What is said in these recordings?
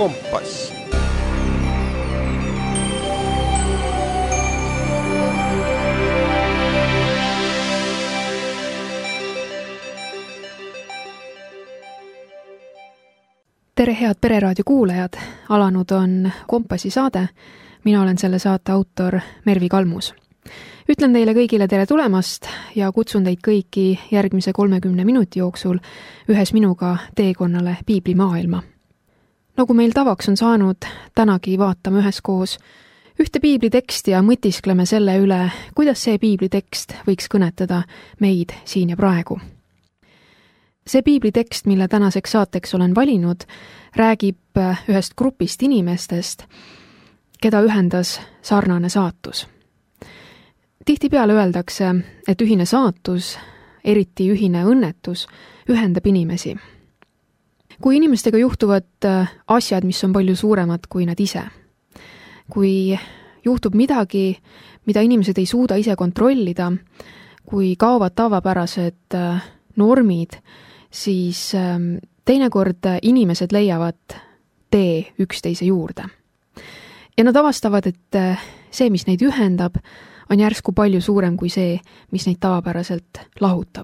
Kompass. Tere, head Pereraadio kuulajad! Alanud on Kompassi saade. Mina olen selle saate autor Mervi Kalmus. Ütlen teile kõigile tere tulemast ja kutsun teid kõiki järgmise 30 minuti jooksul ühes minuga teekonnale piiblimaailma. Nagu meil tavaks on saanud, tänagi vaatame üheskoos ühte piibliteksti ja mõtiskleme selle üle, kuidas see piiblitekst võiks kõnetada meid siin ja praegu. See piiblitekst, mille tänaseks saateks olen valinud, räägib ühest grupist inimestest, keda ühendas sarnane saatus. Tihtipeale öeldakse, et ühine saatus, eriti ühine õnnetus, ühendab inimesi. Kui inimestega juhtuvad asjad, mis on palju suuremad kui nad ise, kui juhtub midagi, mida inimesed ei suuda ise kontrollida, kui kaovad tavapärased normid, siis teinekord inimesed leiavad tee üksteise juurde. Ja nad avastavad, et see, mis neid ühendab, on järsku palju suurem kui see, mis neid tavapäraselt lahutab.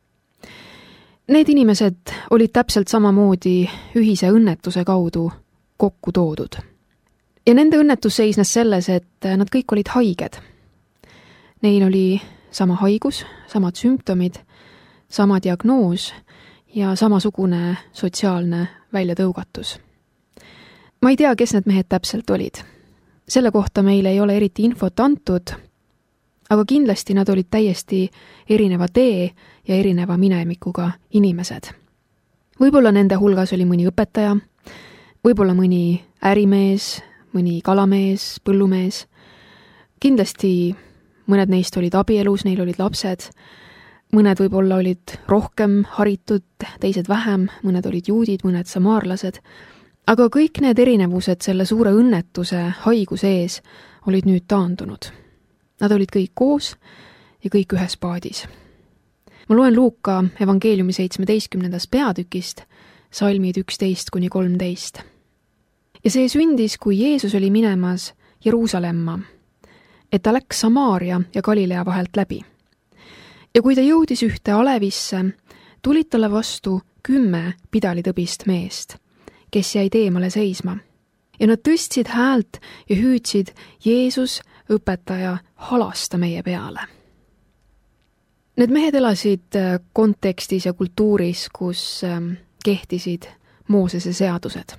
Need inimesed olid täpselt samamoodi ühise õnnetuse kaudu kokku toodud. Ja nende õnnetus seisnes selles, et nad kõik olid haiged. Neil oli sama haigus, samad sümptomid, sama diagnoos ja samasugune sotsiaalne väljatõugatus. Ma ei tea, kes need mehed täpselt olid. Selle kohta meile ei ole eriti infot antud, aga kindlasti nad olid täiesti erineva tee ja erineva minemikuga inimesed. Võib-olla nende hulgas oli mõni õpetaja, võib-olla mõni ärimees, mõni kalamees, põllumees. Kindlasti mõned neist olid abielus, neil olid lapsed. Mõned võib-olla olid rohkem haritud, teised vähem, mõned olid juudid, mõned samaarlased. Aga kõik need erinevused selle suure õnnetuse, haiguse ees olid nüüd taandunud. Nad olid kõik koos ja kõik ühes paadis. Ma loen Luuka evangeeliumi 17. peatükist, salmid 11-13. Ja see sündis, kui Jeesus oli minemas Jeruusalemma, et ta läks Samaaria ja Galilea vahelt läbi. Ja kui ta jõudis ühte alevisse, tulid talle vastu 10 pidalitõbist meest, kes jäid eemale seisma. Ja nad tõstsid häält ja hüüdsid, Jeesus, õpetaja, halasta meie peale. Need mehed elasid kontekstis ja kultuuris, kus kehtisid Moosese seadused.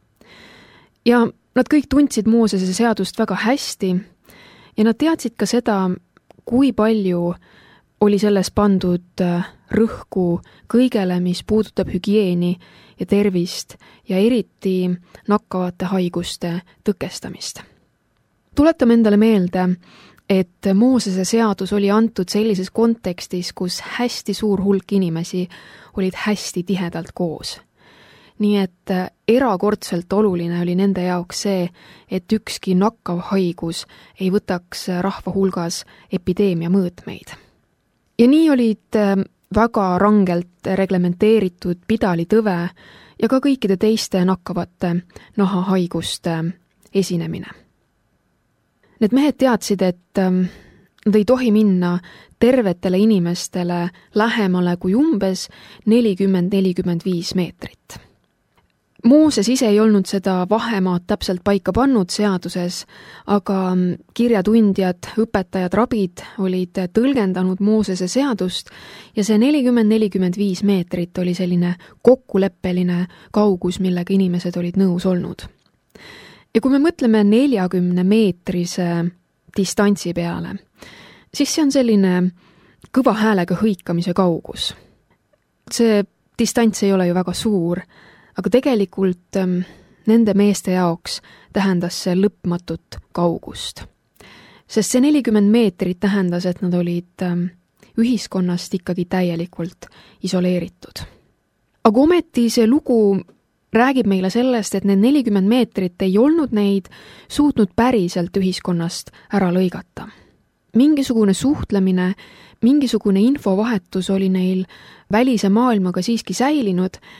Ja nad kõik tundsid Moosese seadust väga hästi ja nad teadsid ka seda, kui palju oli selles pandud rõhku kõigele, mis puudutab hügieeni ja tervist ja eriti nakkavate haiguste tõkestamist. Tuletame endale meelde, et Moosese seadus oli antud sellises kontekstis, kus hästi suur hulk inimesi olid hästi tihedalt koos. Nii et erakordselt oluline oli nende jaoks see, et ükski nakkav haigus ei võtaks rahva hulgas epideemia mõõtmeid. Ja nii olid väga rangelt reglementeeritud pidalitõve ja ka kõikide teiste nakkavate nahahaiguste esinemine. Need mehed teadsid, et nad ei tohi minna tervetele inimestele lähemale kui umbes 40-45 meetrit. Mooses ise ei olnud seda vahemaad täpselt paika pannud seaduses, aga kirjatundjad, õpetajad, rabid olid tõlgendanud Moosese seadust ja see 40-45 meetrit oli selline kokkuleppeline kaugus, millega inimesed olid nõus olnud. Ja kui me mõtleme 40-meetrise distantsi peale, siis see on selline kõva häälega hõikamise kaugus. See distants ei ole ju väga suur, aga tegelikult nende meeste jaoks tähendas see lõpmatut kaugust. Sest see 40 meetrit tähendas, et nad olid ühiskonnast ikkagi täielikult isoleeritud. Aga ometi see lugu räägib meile sellest, et need 40 meetrit ei olnud neid suutnud päriselt ühiskonnast ära lõigata. Mingisugune suhtlemine, mingisugune infovahetus oli neil välise maailmaga siiski säilinud,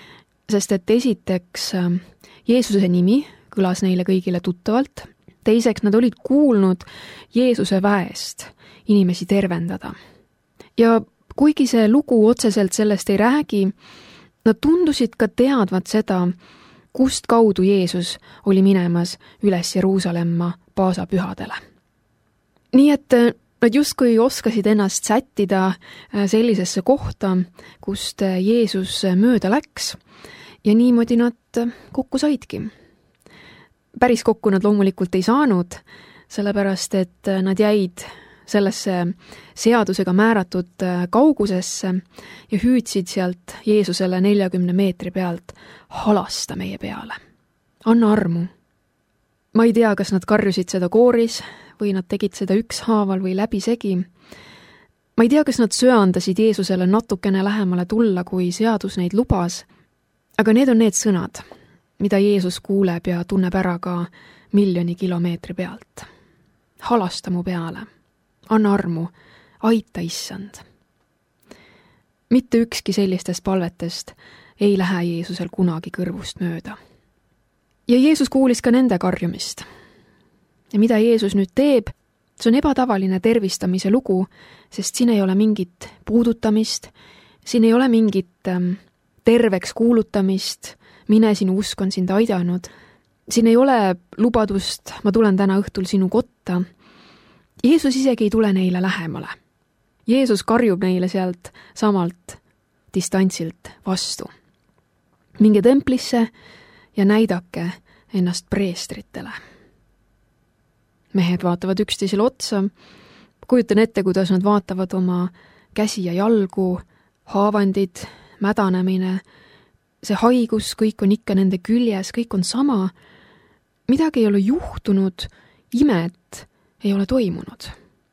sest et esiteks Jeesuse nimi kõlas neile kõigile tuttavalt, teiseks nad olid kuulnud Jeesuse väest inimesi tervendada. Ja kuigi see lugu otseselt sellest ei räägi, nad tundusid ka teadvat seda, kust kaudu Jeesus oli minemas üles Jeruusalemma paasapühadele. Nii et nad justkui oskasid ennast sättida sellisesse kohta, kust Jeesus mööda läks ja niimoodi nad kokku saidki. Päris kokku nad loomulikult ei saanud, sellepärast et nad jäid sellesse seadusega määratud kaugusesse ja hüüdsid sealt Jeesusele 40 meetri pealt: halasta meie peale. Anna armu. Ma ei tea, kas nad karjusid seda kooris või nad tegid seda ükshaaval või läbisegi. Ma ei tea, kas nad söandasid Jeesusele natukene lähemale tulla, kui seadus neid lubas, aga need on need sõnad, mida Jeesus kuuleb ja tunneb ära ka miljoni kilomeetri pealt. Halasta mu peale. Anna armu, aita issand. Mitte ükski sellistest palvetest ei lähe Jeesusel kunagi kõrvust mööda. Ja Jeesus kuulis ka nende karjumist. Ja mida Jeesus nüüd teeb, see on ebatavaline tervistamise lugu, sest siin ei ole mingit puudutamist, siin ei ole mingit terveks kuulutamist, mine sinu usk on sind aidanud. Siin ei ole lubadust, ma tulen täna õhtul sinu kotta. Jeesus isegi ei tule neile lähemale. Jeesus karjub neile sealt samalt distantsilt vastu. Minge templisse ja näidake ennast preestritele. Mehed vaatavad üksteisele otsa. Kujutan ette, kuidas nad vaatavad oma käsi ja jalgu, haavandid, mädanemine, see haigus, kõik on ikka nende küljes, kõik on sama. Midagi ei ole juhtunud, imet ei ole toimunud.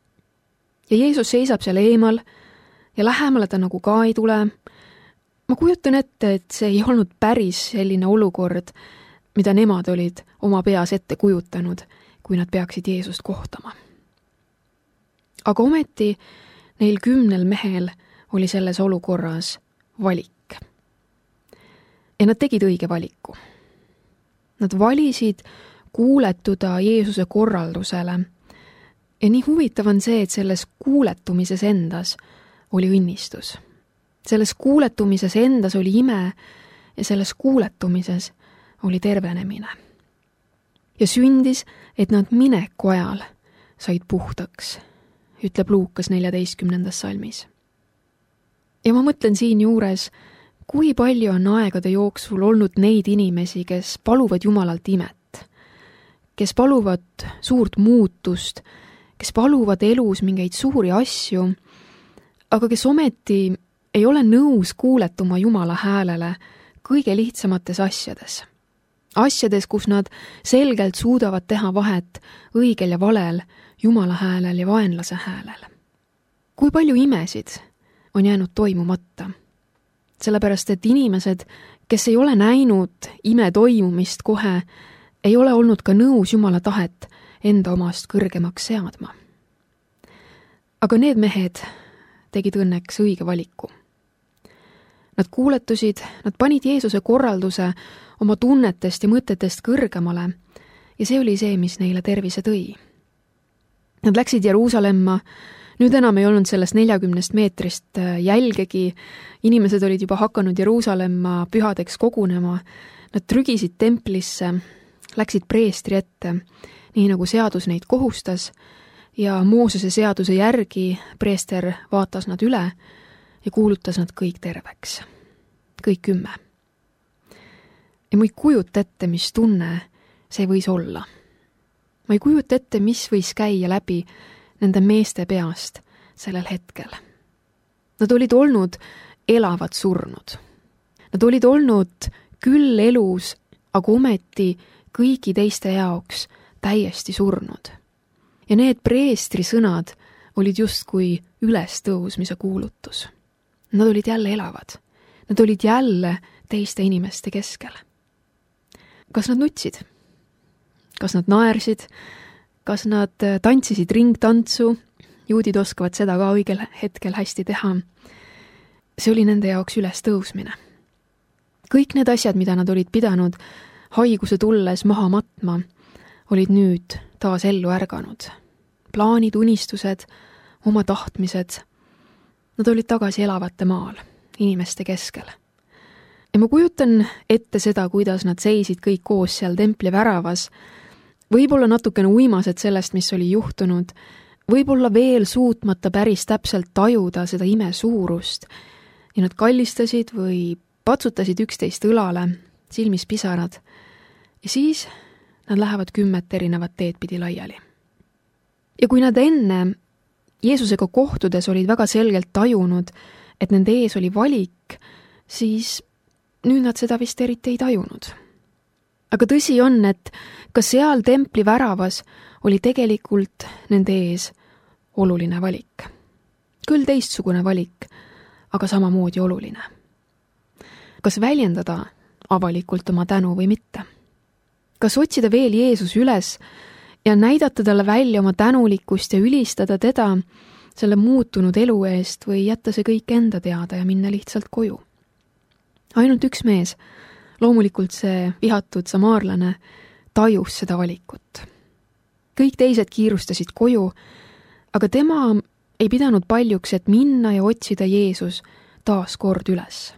Ja Jeesus seisab seal eemal ja lähemale ta nagu ka ei tule. Ma kujutan ette, et see ei olnud päris selline olukord, mida nemad olid oma peas ette kujutanud, kui nad peaksid Jeesust kohtama. Aga ometi neil 10 mehel oli selles olukorras valik. Ja nad tegid õige valiku. Nad valisid kuuletuda Jeesuse korraldusele. Ja nii huvitav on see, et selles kuuletumises endas oli õnnistus. Selles kuuletumises endas oli ime ja selles kuuletumises oli tervenemine. Ja sündis, et nad mineku ajal said puhtaks, ütleb Luukas 14. salmis. Ja ma mõtlen siin juures, kui palju on aegade jooksul olnud neid inimesi, kes paluvad Jumalalt imet, kes paluvad suurt muutust, kes paluvad elus mingeid suuri asju, aga kes ometi ei ole nõus kuuletuma Jumala häälele kõige lihtsamates asjades. Asjades, kus nad selgelt suudavad teha vahet õigel ja valel, Jumala häälel ja vaenlase häälel. Kui palju imesid on jäänud toimumata? Sellepärast, et inimesed, kes ei ole näinud ime toimumist kohe, ei ole olnud ka nõus Jumala tahet enda omast kõrgemaks seadma. Aga need mehed tegid õnneks õige valiku. Nad kuuletusid, nad panid Jeesuse korralduse oma tunnetest ja mõtetest kõrgemale ja see oli see, mis neile tervise tõi. Nad läksid Jeruusalemma, nüüd enam ei olnud sellest 40 meetrist jälgegi, inimesed olid juba hakanud Jeruusalemma pühadeks kogunema, nad trügisid templisse, läksid preestri ette, nii nagu seadus neid kohustas ja Moosese seaduse järgi preester vaatas nad üle ja kuulutas nad kõik terveks. Kõik 10. Ja ma ei kujuta ette, mis tunne see võis olla. Ma ei kujuta ette, mis võis käia läbi nende meeste peast sellel hetkel. Nad olid olnud elavad surnud. Nad olid olnud küll elus, aga ometi kõigi teiste jaoks täiesti surnud. Ja need preestri sõnad olid justkui ülestõusmise kuulutus. Nad olid jälle elavad. Nad olid jälle teiste inimeste keskel. Kas nad nutsid? Kas nad naersid? Kas nad tantsisid ringtantsu? Juudid oskavad seda ka õigel hetkel hästi teha. See oli nende jaoks ülestõusmine. kõik need asjad, mida nad olid pidanud haiguse tulles maha matma, olid nüüd taas ellu ärganud. Plaanid, unistused, oma tahtmised, nad olid tagasi elavate maal, inimeste keskel. Ja ma kujutan ette seda, kuidas nad seisid kõik koos seal templi väravas, võib-olla natukene uimased sellest, mis oli juhtunud, võib-olla veel suutmata päris täpselt tajuda seda ime suurust ja nad kallistasid või patsutasid üksteist õlale, silmis pisarad ja siis nad lähevad 10 erinevat teed pidi laiali. Ja kui nad enne Jeesusega kohtudes olid väga selgelt tajunud, et nende ees oli valik, siis nüüd nad seda vist eriti ei tajunud. Aga tõsi on, et ka seal templi väravas oli tegelikult nende ees oluline valik. Küll teistsugune valik, aga samamoodi oluline. Kas väljendada avalikult oma tänu või mitte? Kas otsida veel Jeesus üles ja näidata talle välja oma tänulikkust ja ülistada teda selle muutunud elu eest või jätta see kõik enda teada ja minna lihtsalt koju? Ainult üks mees, loomulikult see vihatud samaarlane, tajus seda valikut. Kõik teised kiirustasid koju, aga tema ei pidanud paljuks, et minna ja otsida Jeesus taas kord üles.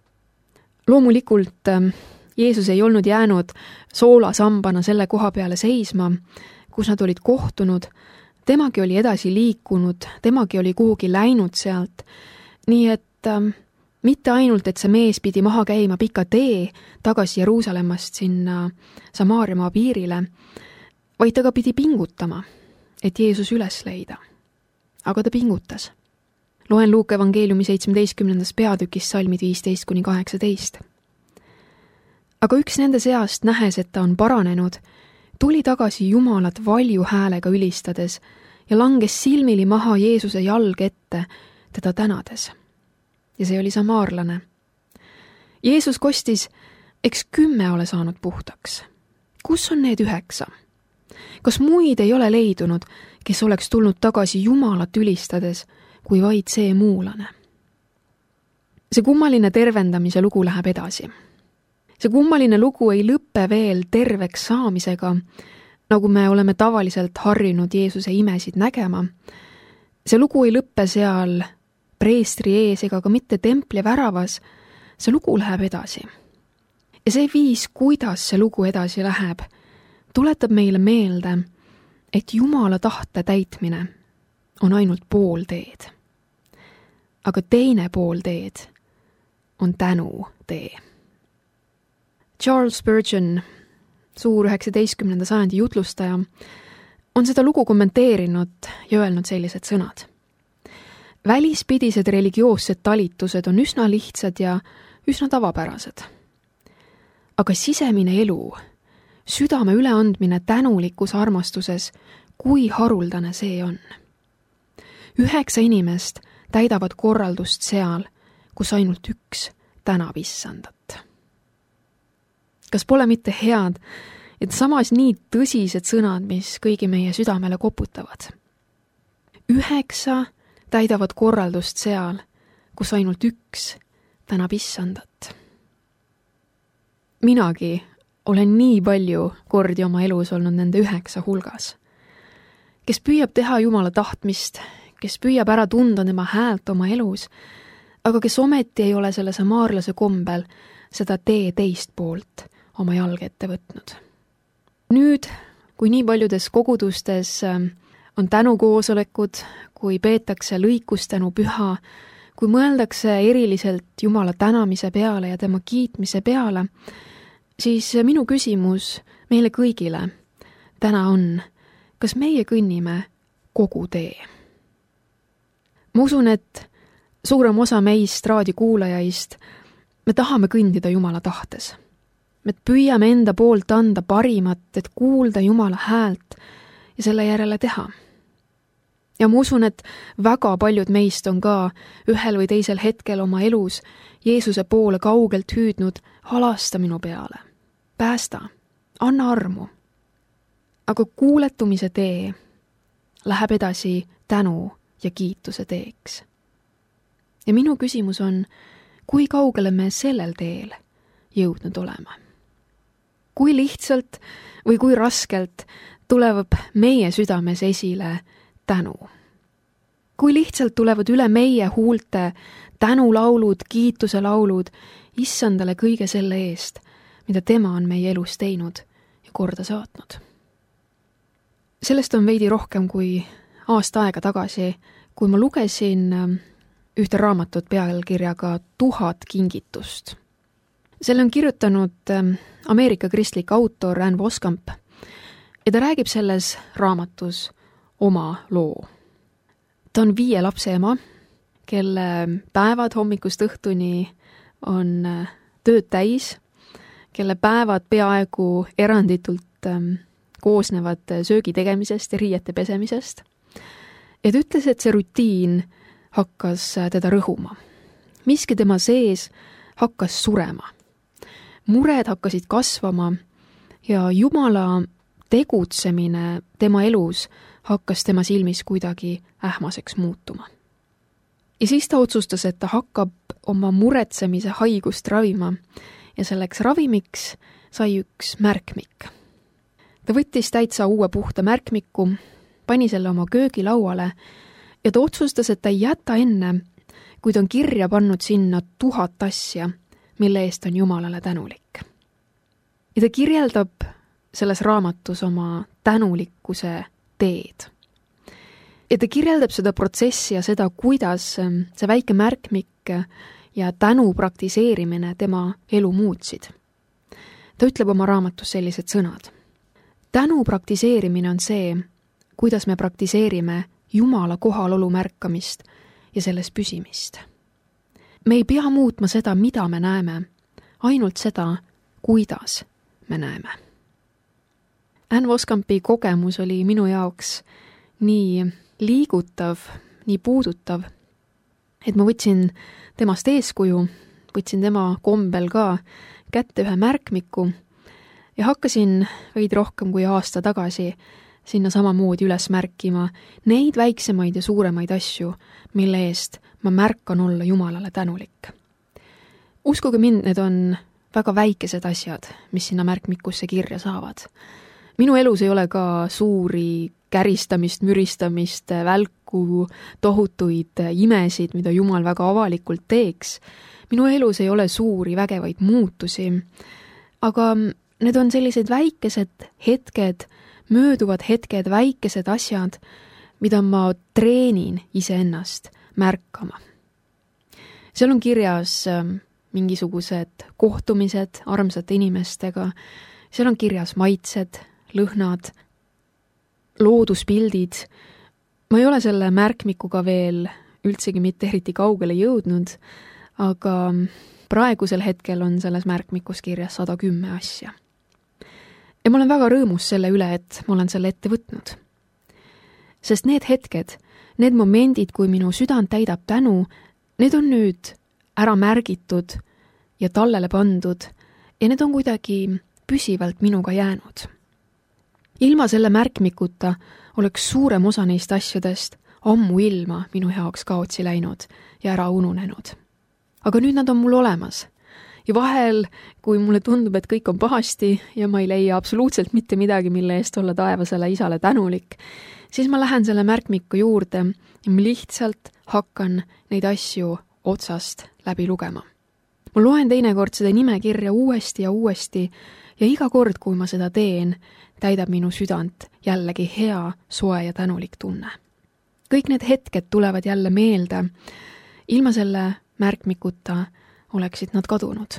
Loomulikult Jeesus ei olnud jäänud soolasambana selle koha peale seisma, kus nad olid kohtunud, temagi oli edasi liikunud, temagi oli kuhugi läinud sealt, nii et mitte ainult, et see mees pidi maha käima pika tee tagasi Jeruusalemmast sinna Samaariamaa piirile, vaid ta ka pidi pingutama, et Jeesus üles leida. Aga ta pingutas. Loen Luuka evangeeliumi 17. peatükis salmid 15-18. Aga üks nende seast, nähes, et ta on paranenud, tuli tagasi Jumalat valju häälega ülistades ja langes silmili maha Jeesuse jalg ette, teda tänades. Ja see oli samaarlane. Jeesus kostis, eks 10 ole saanud puhtaks. Kus on need 9? Kas muid ei ole leidunud, kes oleks tulnud tagasi Jumalat ülistades, kui vaid see muulane? See kummaline tervendamise lugu läheb edasi. See kummaline lugu ei lõppe veel terveks saamisega, nagu me oleme tavaliselt harjunud Jeesuse imesid nägema. See lugu ei lõppe seal preestri ees ega ka mitte templi väravas, see lugu läheb edasi. Ja see viis, kuidas see lugu edasi läheb, tuletab meile meelde, et Jumala tahte täitmine on ainult pool teed. Aga teine pool teed on tänu tee. Charles Spurgeon, suur 19. sajandi jutlustaja, on seda lugu kommenteerinud ja öelnud sellised sõnad. Välispidised religioossed talitused on üsna lihtsad ja üsna tavapärased. Aga sisemine elu, südame üleandmine tänulikus armastuses, kui haruldane see on. 9 inimest täidavad korraldust seal, kus ainult 1 tänab issandat. Kas pole mitte head, et samas nii tõsised sõnad, mis kõigi meie südamele koputavad? 9 täidavad korraldust seal, kus ainult 1 tänab issandat. Minagi olen nii palju kordi oma elus olnud nende 9 hulgas, kes püüab teha Jumala tahtmist, kes püüab ära tunda tema häält oma elus, aga kes ometi ei ole selle samaarlase kombel seda tee teist poolt oma jalge ette võtnud. Nüüd, kui nii paljudes kogudustes on tänukoosolekud, kui peetakse lõikustänu püha, kui mõeldakse eriliselt Jumala tänamise peale ja tema kiitmise peale, siis minu küsimus meile kõigile täna on, kas meie kõnnime kogu tee? Ma usun, et suurem osa meist raadiokuulajaist, me tahame kõndida Jumala tahtes. Me püüame enda poolt anda parimat, et kuulda Jumala häält ja selle järele teha. Ja ma usun, et väga paljud meist on ka ühel või teisel hetkel oma elus Jeesuse poole kaugelt hüüdnud, halasta minu peale, päästa, anna armu. Aga kuuletumise tee läheb edasi tänu ja kiituse teeks. Ja minu küsimus on, kui kaugele me sellel teel jõudnud olema. Kui lihtsalt või kui raskelt tuleb meie südames esile tänu. Kui lihtsalt tulevad üle meie huulte tänulaulud, kiituse laulud Issandale kõige selle eest, mida tema on meie elus teinud ja korda saatnud. Sellest on veidi rohkem kui aasta aega tagasi, kui ma lugesin ühte raamatut pealkirjaga 1000 kingitust. Selle on kirjutanud Ameerika kristlik autor Ann Voskamp ja ta räägib selles raamatus oma loo. Ta on 5 lapse ema, kelle päevad hommikust õhtuni on tööd täis, kelle päevad peaaegu eranditult koosnevad söögi tegemisest ja riiete pesemisest. Ja ta ütles, et see rutiin hakkas teda rõhuma. Miski tema sees hakkas surema. Mured hakkasid kasvama ja Jumala tegutsemine tema elus hakkas tema silmis kuidagi ähmaseks muutuma. Ja siis ta otsustas, et ta hakkab oma muretsemise haigust ravima ja selleks ravimiks sai üks märkmik. Ta võttis täitsa uue puhta märkmiku, pani selle oma köögilauale ja ta otsustas, et ta ei jäta enne, kui ta on kirja pannud sinna 1000 asja, mille eest on Jumalale tänulik. Ja ta kirjeldab selles raamatus oma tänulikkuse teed. Ja ta kirjeldab seda protsessi ja seda, kuidas see väike märkmik ja tänu praktiseerimine tema elu muutsid. Ta ütleb oma raamatus sellised sõnad. Tänu praktiseerimine on see, kuidas me praktiseerime Jumala kohalolu märkamist ja selles püsimist. Me ei pea muutma seda, mida me näeme, ainult seda, kuidas me näeme. Ann Voskampi kogemus oli minu jaoks nii liigutav, nii puudutav, et ma võtsin temast eeskuju, võtsin tema kombel ka kätte ühe märkmiku ja hakkasin veidi rohkem kui aasta tagasi sinna samamoodi üles märkima neid väiksemaid ja suuremaid asju, mille eest ma märkan olla Jumalale tänulik. Uskuge mind, need on väga väikesed asjad, mis sinna märkmikusse kirja saavad. Minu elus ei ole ka suuri käristamist, müristamist, välku, tohutuid imesid, mida Jumal väga avalikult teeks. Minu elus ei ole suuri vägevaid muutusi, aga need on sellised väikesed hetked, mööduvad hetked, väikesed asjad, mida ma treenin iseennast märkama. Seal on kirjas mingisugused kohtumised armsate inimestega, seal on kirjas maitsed, lõhnad, looduspildid. Ma ei ole selle märkmikuga veel üldsegi mitte eriti kaugele jõudnud, aga praegusel hetkel on selles märkmikus kirjas 110 asja. Ja ma olen väga rõõmus selle üle, et ma olen selle ette võtnud. Sest need hetked, need momendid, kui minu südant täidab tänu, need on nüüd ära märgitud ja tallele pandud ja need on kuidagi püsivalt minuga jäänud. Ilma selle märkmikuta oleks suurem osa neist asjadest ammu ilma minu jaoks kaotsi läinud ja ära ununenud. Aga nüüd nad on mul olemas. Ja vahel, kui mulle tundub, et kõik on pahasti ja ma ei leia absoluutselt mitte midagi, mille eest olla taevasele isale tänulik, siis ma lähen selle märkmiku juurde ja ma lihtsalt hakkan neid asju otsast läbi lugema. Ma loen teinekord seda nimekirja uuesti ja iga kord, kui ma seda teen, täidab minu südant jällegi hea, soe ja tänulik tunne. Kõik need hetked tulevad jälle meelde. Ilma selle märkmikuta oleksid nad kadunud.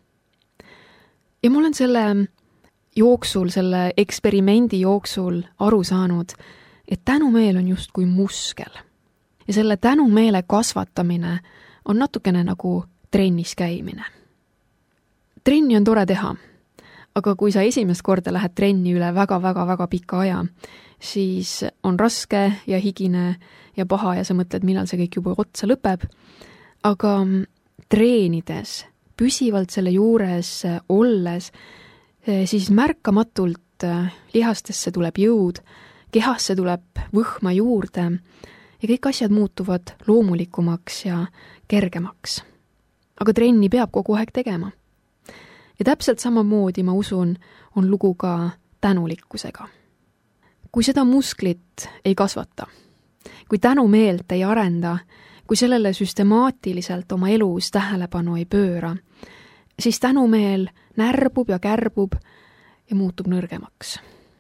Ja ma olen selle jooksul, selle eksperimendi jooksul aru saanud, et tänumeel on just kui muskel. Ja selle tänumeele kasvatamine on natukene nagu trennis käimine. Trenni on tore teha, aga kui sa esimest korda lähed trenni üle väga pika aja, siis on raske ja higine ja paha ja sa mõtled, millal see kõik juba otsa lõpeb. Aga treenides, püsivalt selle juures olles, siis märkamatult lihastesse tuleb jõud, kehasse tuleb võhma juurde ja kõik asjad muutuvad loomulikumaks ja kergemaks. Aga trenni peab kogu aeg tegema. Ja täpselt samamoodi, ma usun, on lugu ka tänulikkusega. Kui seda musklit ei kasvata, kui tänumeelt ei arenda, kui sellele süstemaatiliselt oma elus tähelepanu ei pööra, siis tänumeel närbub ja kärbub ja muutub nõrgemaks.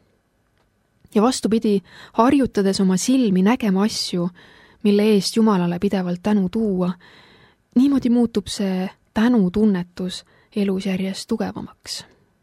Ja vastupidi, harjutades oma silmi nägema asju, mille eest Jumalale pidevalt tänu tuua, niimoodi muutub see tänutunnetus elus järjest tugevamaks.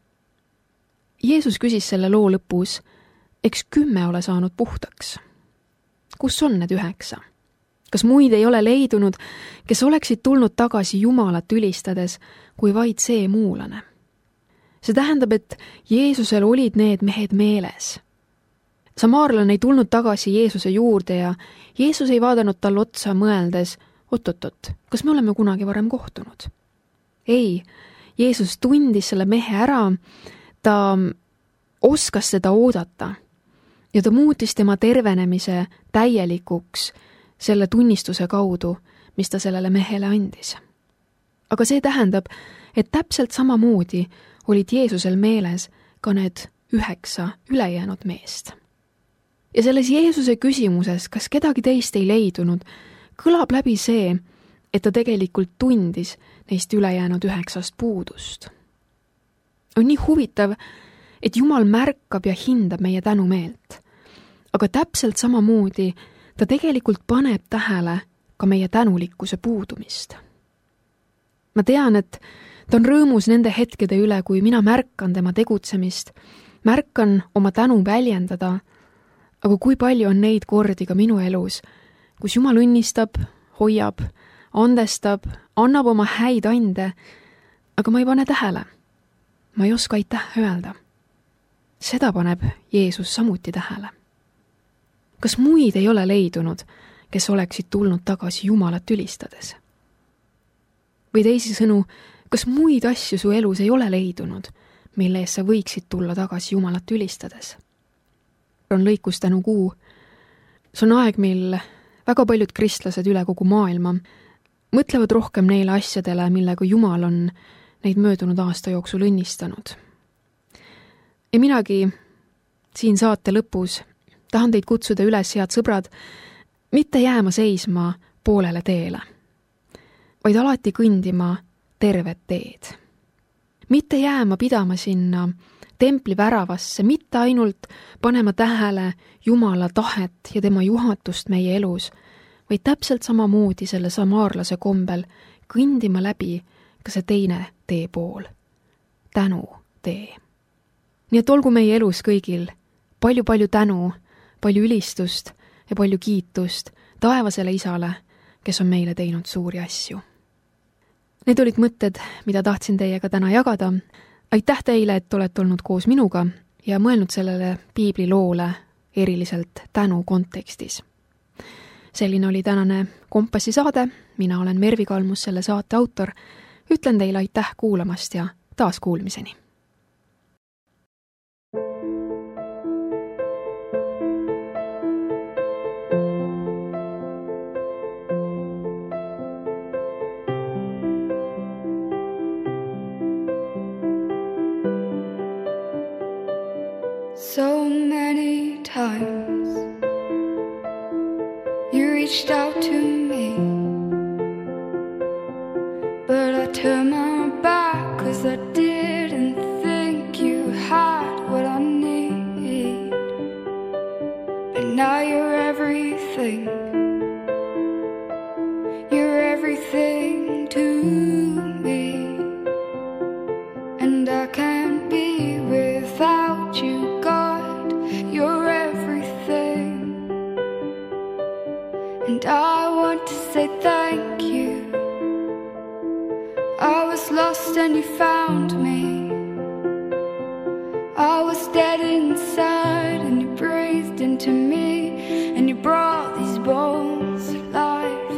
Jeesus küsis selle loo lõpus, eks 10 ole saanud puhtaks. Kus on need 9? Kas muid ei ole leidunud, kes oleksid tulnud tagasi Jumalat ülistades, kui vaid see muulane? See tähendab, et Jeesusel olid need mehed meeles. Samaarlane ei tulnud tagasi Jeesuse juurde ja Jeesus ei vaadanud tal otsa mõeldes, oot, kas me oleme kunagi varem kohtunud? Ei, Jeesus tundis selle mehe ära, ta oskas seda oodata ja ta muutis tema tervenemise täielikuks selle tunnistuse kaudu, mis ta sellele mehele andis. Aga see tähendab, et täpselt samamoodi olid Jeesusel meeles ka need 9 ülejäänud meest. Ja selles Jeesuse küsimuses, kas kedagi teist ei leidunud, kõlab läbi see, et ta tegelikult tundis neist ülejäänud 9 puudust. On nii huvitav, et Jumal märkab ja hindab meie tänumeelt. Aga täpselt samamoodi ta tegelikult paneb tähele ka meie tänulikkuse puudumist. Ma tean, et ta on rõõmus nende hetkede üle, kui mina märkan tema tegutsemist, märkan oma tänu väljendada, aga kui palju on neid kordi ka minu elus, kus Jumal õnnistab, hoiab, andestab, annab oma häid ande, aga ma ei pane tähele. Ma ei oska aitäh öelda. Seda paneb Jeesus samuti tähele. Kas muid ei ole leidunud, kes oleksid tulnud tagasi Jumalat ülistades? Või teisisõnu, kas muid asju su elus ei ole leidunud, mille eest sa võiksid tulla tagasi Jumalat ülistades? On lõikustänu kuu. See on aeg, mil väga paljud kristlased üle kogu maailma mõtlevad rohkem neile asjadele, millega Jumal on neid möödunud aasta jooksul õnnistanud. Ja minagi siin saate lõpus tahan teid kutsuda üles, head sõbrad, mitte jääma seisma poolele teele, vaid alati kõndima tervet teed. Mitte jääma pidama sinna templi väravasse, mitte ainult panema tähele Jumala tahet ja tema juhatust meie elus, vaid täpselt samamoodi selle samaarlase kombel kõndima läbi ka see teine tee pool, tänu tee. Nii et olgu meie elus kõigil palju-palju tänu, palju ülistust ja palju kiitust taevasele Isale, kes on meile teinud suuri asju. Need olid mõtted, mida tahtsin teiega täna jagada. Aitäh teile, et olete olnud koos minuga ja mõelnud sellele piibliloole eriliselt tänu kontekstis. Selline oli tänane Kompassi saade. Mina olen Mervi Kalmus, selle saate autor. Ütlen teile aitäh kuulamast ja taas kuulmiseni. So many times you reached out to me, but I turned my back 'cause I didn't think you had what I need. But now you're everything to me, and I can't be without you, God. You're everything, and I want to say thank you. I was lost and you found me. I was dead inside and you breathed into me, and you brought these bones to life.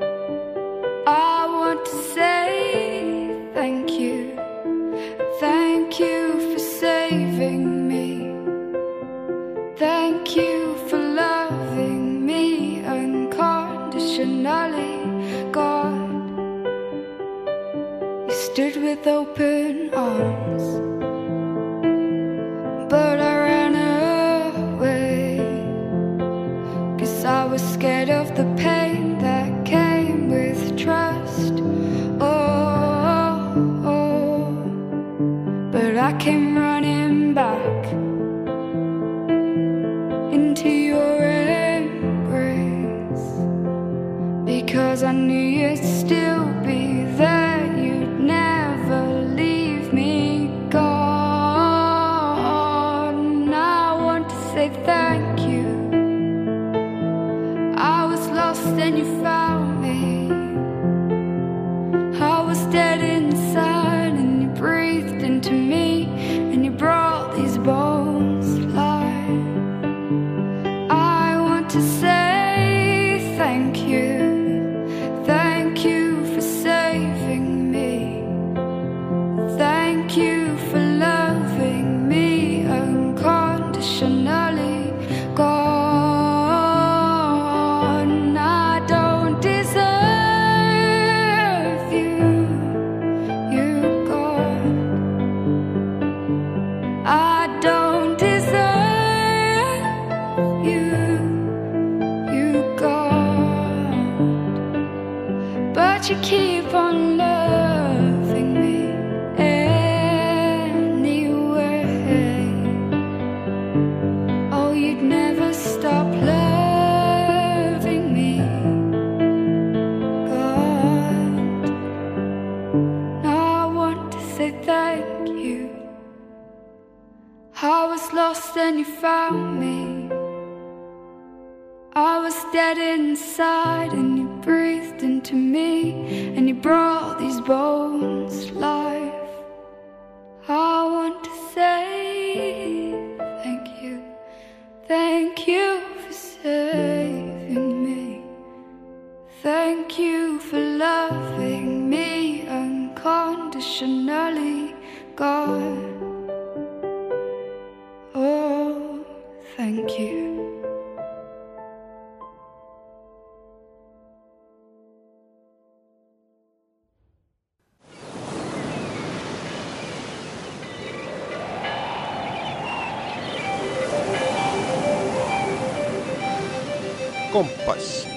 I want to say thank you. Thank you for saving me. Thank you for loving me unconditionally, God. You stood with open arms, but I ran away, 'cause I was scared of the pain that came with trust. But I came running back into your embrace, because I knew you'd still be there. You'd never leave me, God. And I want to say thank you. I was lost and you found me. I was dead inside and you breathed into me, and you brought these bones alive. I want to say thank you. Thank you for saving me. Thank you for loving me unconditionally, God. And I don't deserve you, God. I don't deserve you, God. But you keep on loving me anyway. Oh, you'd never stop loving me, God. Now I want to say thank you. I was lost and you found me. I was dead inside and you breathed into me, and you brought these bones alive. I want to say thank you. Thank you for saving me. Thank you for loving me unconditionally, God. Oh, thank you. Kompass.